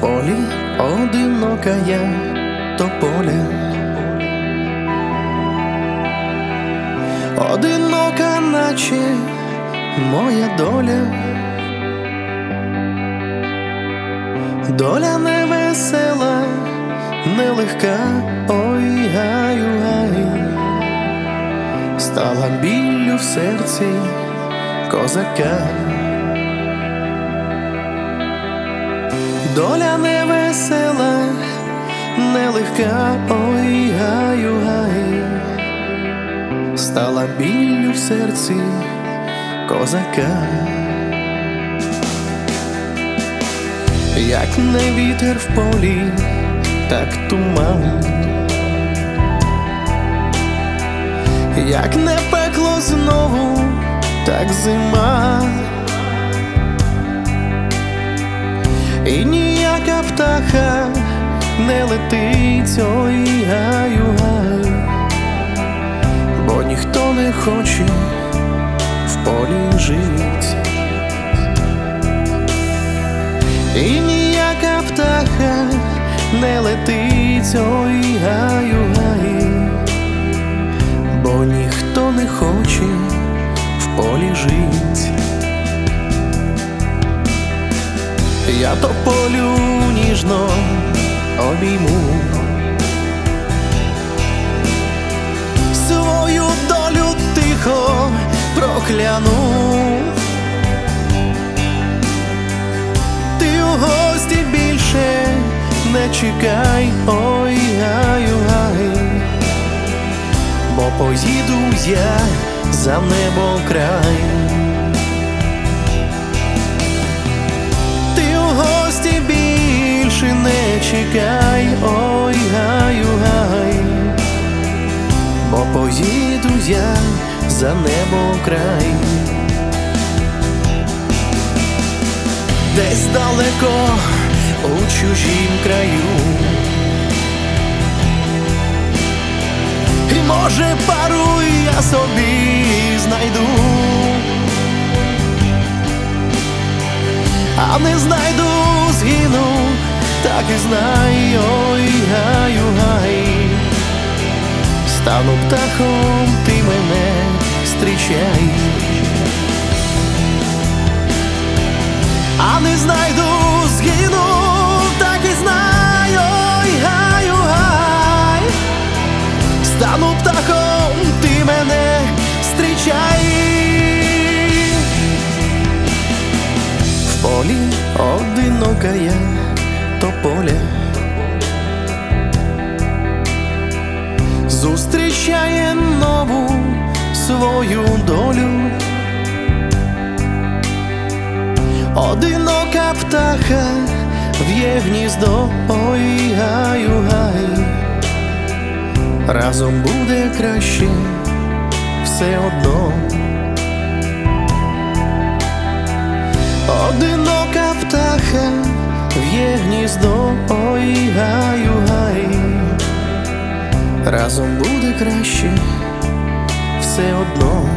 полі одинока я тополя, одинока, наче моя доля, доля невесела, нелегка, ой, гаю, гай, стала біллю в серці козака. Доля невесела, нелегка, ой, гаю, гай, стала біллю в серці козака. Як не вітер в полі, так туман, як не пекло знову, так зима. І ніяка птаха не летить, ой, гаю, гай, бо ніхто не хоче в полі жить. І ніяка птаха не летить, ой, гаю, гай, бо ніхто не хоче в полі жить. Я тополю ніжно обійму, свою долю тихо прокляну. Ти у гості більше не чекай, ой, гаю, гай, бо поїду я за небо край. Більше не чекай, ой, гаю, гай, бо поїду я за небо край. Десь далеко у чужім краю, і може пару я собі знайду, а не знайду, згину, так і знай, ой, гаю, гай, стану птахом, ти мене зустрічай. А не знайду, згину, так і знай, ой, гаю, гай, стану птахом, ти мене зустрічай. В полі одинока я тополя, зустрічає нову свою долю. Одинока птаха в'є гніздо, ой, гаю, гай, разом буде краще все одно. Одинока птаха в'є гніздо, ой, гаю, гай, разом буде краще все одно.